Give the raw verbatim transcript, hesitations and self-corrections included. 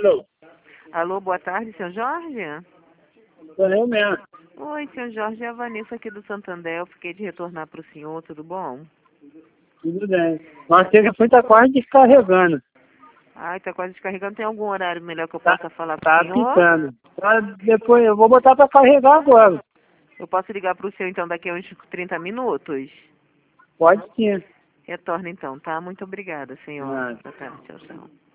Alô? Alô, boa tarde, senhor Jorge? Sou eu mesmo. Oi, senhor Jorge, é a Vanessa aqui do Santander. Eu fiquei de retornar para o senhor, tudo bom? Tudo bem. Mas o telefone está quase descarregando. Ai, tá quase descarregando. Tem algum horário melhor que eu Tá, possa falar para tá o senhor? apitando. Tá, depois eu vou botar para carregar agora. Eu posso ligar para o senhor, então, daqui a uns trinta minutos? Pode sim. Retorna, então, tá? Muito obrigada, senhor. Ah. Boa tarde, tchau, tchau.